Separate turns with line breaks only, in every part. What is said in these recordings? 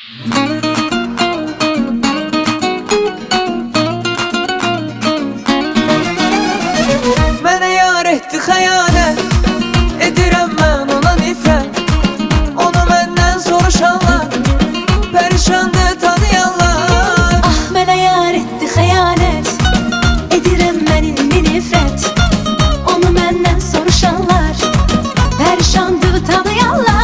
Mənə yar etdi xəyanət, edirəm mən ona nifrət. Onu məndən soruşanlar, pərişandır tanıyanlar.
Ah, mənə yar etdi xəyanət, edirəm mən indi nifrət. Onu məndən soruşanlar, pərişandır tanıyanlar.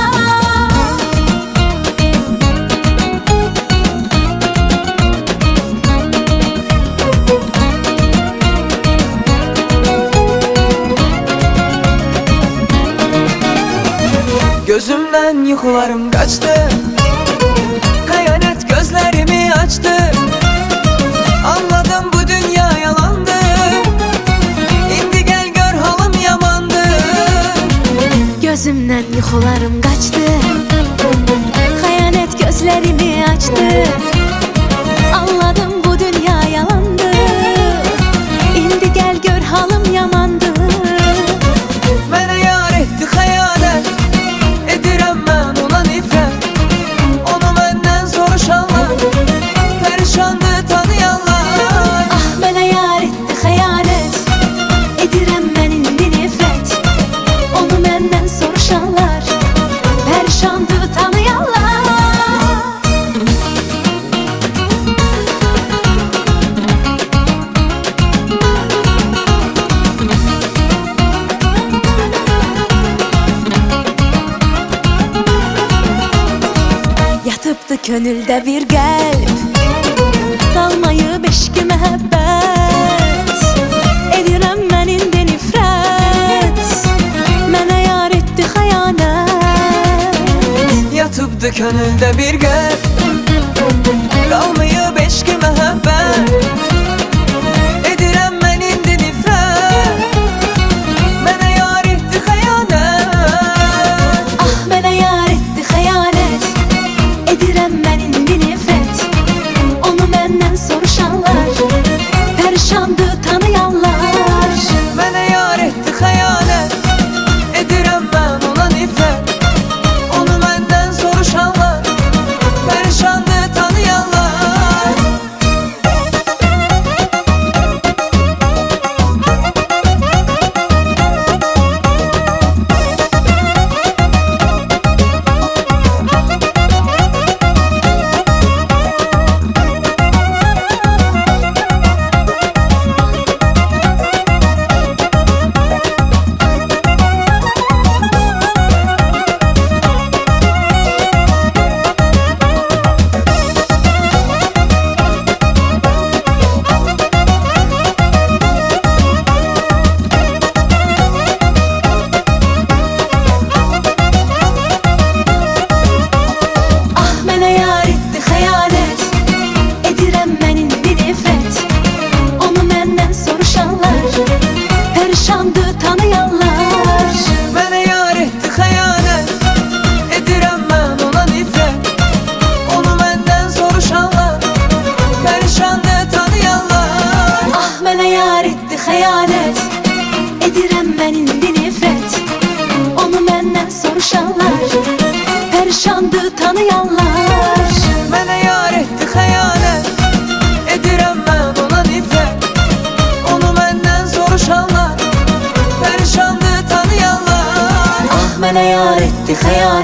Gözümden yuxularım qaçdı, xəyanət gözlərimi açdı. Anladım bu dünya yalandı, indi gəl gör halım yamandı.
Gözümdən yuxularım qaçdı, xəyanət gözlərimi açdı. Anladım bu dünya yalandı, indi gəl gör halım yamandı.
Mənə yar etdi xəyanət, edirəm mən ona nifrət. Onu məndən soruşanlar, pərişandır tanıyanlar.
Ah, mənə yar etdi xəyanət, edirəm mən indi nifrət. Onu məndən soruşanlar, pərişandır tanıyanlar. Yatıbdı könüldə bir qəlb, qalmayıb eşqi məhəbbət. Edirəm mən indi nifrət, mənə yar etdi xəyanət.
Yatıbdı könüldə bir qəlb, qalmayıb eşqi məhəbbət. Edirəm mən indi nifrət, mənə yar etdi xəyanət.
Ah, mənə yar etdi xəyanət, edirəm mən indi nifrət. Onu məndən soruşanlar, pərişandır tanıyanlar.
Mənə yar etdi xəyanət, edirəm mən ona nifrət. Onu məndən soruşanlar, pərişandır tanıyanlar.
Ah, mənə yar etdi xəyanət, edirəm mən indi nifrət. Onu məndən soruşanlar, pərişandır tanıyanlar.
Mənə yar etdi xəyanət, edirəm mən ona nifrət. Onu məndən soruşanlar, pərişandır tanıyanlar.
Ah, mənə yar etdi xəyanət, edirəm mən indi nifrət. Onu məndən soruşanlar, pərişandır tanıyanlar.
Mənə yar etdi xəyanət, edirəm mən ona nifrət. Onu məndən soruşanlar, pərişandır tanıyanlar.
Ah, mənə yar etdi xəyanət.